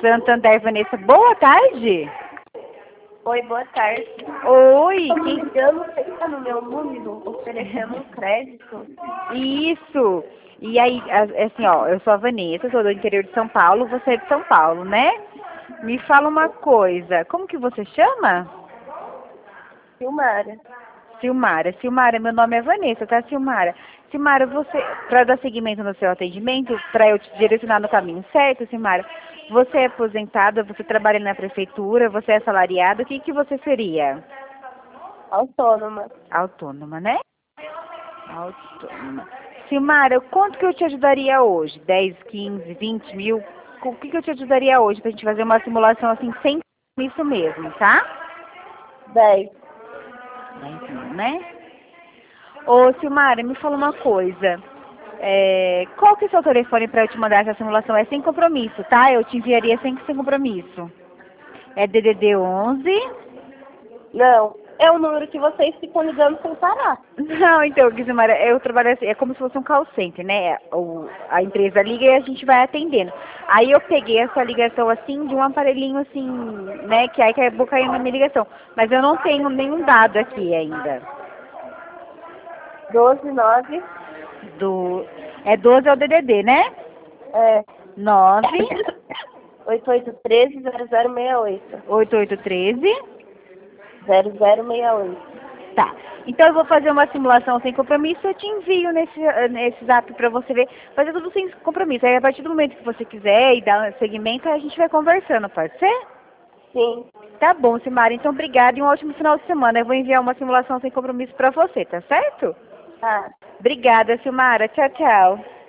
Santander, Vanessa. Boa tarde. Oi, boa tarde. Oi. Estou me ligando, você está no meu número oferecendo um crédito? Isso. E aí, assim, ó, eu sou a Vanessa, sou do interior de São Paulo, você é de São Paulo, né? Me fala uma coisa, como que você chama? Silmara. Silmara. Silmara, meu nome é Vanessa, tá, Silmara? Silmara, você, para dar seguimento no seu atendimento, para eu te direcionar no caminho certo, Silmara, você é aposentada, você trabalha na prefeitura, você é assalariada, o que que você seria? Autônoma. Autônoma, né? Autônoma. Silmara, quanto que eu te ajudaria hoje? 10, 15, 20 mil? Com o que que eu te ajudaria hoje pra gente fazer uma simulação assim, sem isso mesmo, tá? 10. 10 mil, né? Ô, Silmara, me fala uma coisa. Qual que é o seu telefone para eu te mandar essa simulação? É sem compromisso, tá? Eu te enviaria sem compromisso. É DDD 11. Não, é o número que vocês ficam ligando sem parar. Não, então, Silmara, eu trabalho assim, é como se fosse um call center, né? A empresa liga e a gente vai atendendo. Aí eu peguei essa ligação assim, de um aparelhinho assim, né? Que aí acabou caindo na minha ligação. Mas eu não tenho nenhum dado aqui ainda. 12, 9. É 12 é o DDD, né? É. 9 8813 0068. 8813. 0068. Tá. Então eu vou fazer uma simulação sem compromisso, eu te envio nesse zap pra você ver. Fazer tudo sem compromisso. Aí a partir do momento que você quiser e dar um segmento, a gente vai conversando, pode ser? Sim. Tá bom, Silmara. Então obrigada e um ótimo final de semana. Eu vou enviar uma simulação sem compromisso pra você, tá certo? Tá. Obrigada, Silmara. Tchau, tchau.